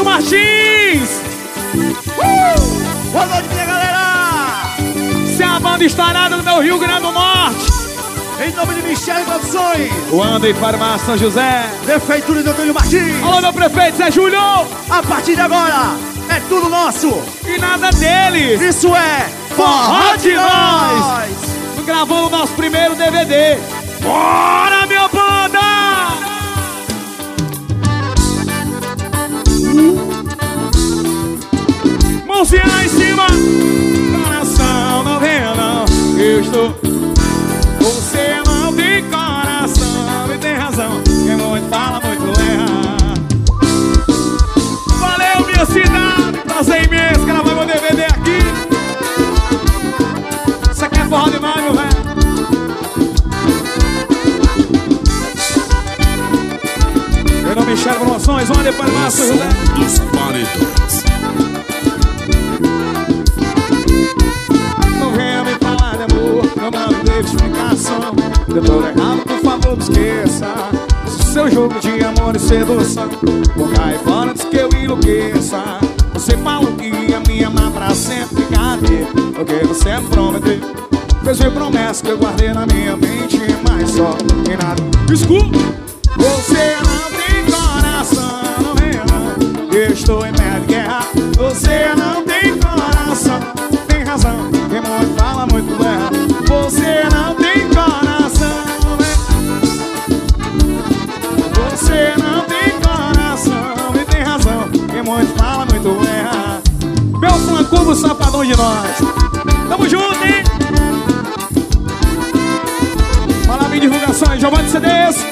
Martins. Boa noite, minha galera. Se a banda estourada do meu Rio Grande do Norte. Em nome de Michele Produções, O Anda e Farmácia São José. Prefeitura de Antônio Martins. Alô, meu prefeito Zé Júlio. A partir de agora, é tudo nosso. E nada deles. Isso é Forró de Nós. Gravando o nosso primeiro DVD. Bora, minha banda! Mãozinha lá em cima. Coração, não venha não. Eu estou... Você não tem coração e tem razão. Quem muito fala, muito erra. Valeu, minha cidade. Prazer imenso gravar meu DVD aqui. Isso aqui é forró demais, meu velho. Meu nome é Michele Promoções, onde é para o José dos paredões. Não venha me falar de amor, não me dê explicação. Eu tô errado, por favor, me esqueça. Seu jogo de amor e sedução. Vou cair fora antes que eu enlouqueça. Você falou que ia me amar pra sempre. Cadê o que você me prometeu? Fez minha promessa que eu guardei na minha mente, mas só que nada. Desculpa. Você não tem coração, não venha não. Eu estou em meia de guerra. Você não tem coração, tem razão. Quem muito fala, muito erra. Você não tem coração, né? Você não tem coração e tem razão. Quem muito fala, muito erra. Meu fã-clube, safadão de nós. Tamo junto, hein? Fala minha divulgação, Giovanni CDs.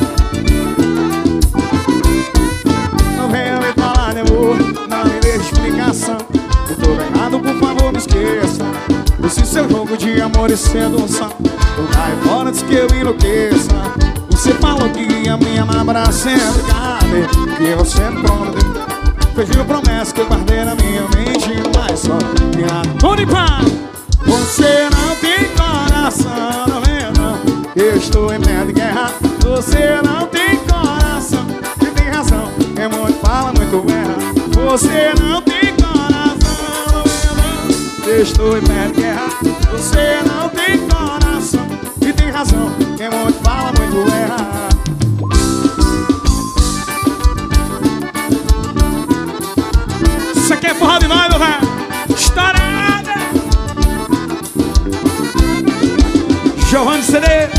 Não venha me falar de amor, não me dê explicação. Eu tô errado, por favor, me esqueça. Esse seu jogo de amor e sedução. Eu caio fora antes que eu enlouqueça. Você falou que ia me amar pra sempre. Cadê que você me prometeu? Fez minha promessa que eu guardei na minha mente, mas só que nada. Você não tem coração, não venha não. Eu estou em pé de guerra. Você não tem coração e tem razão. Quem muito fala, muito erra. Você não tem coração, não venha não. Eu estou em pé de guerra. Você não tem coração e tem razão. Quem muito fala, muito erra. Isso aqui é forró de nós, meu velho. Estourada. Giovanni CD.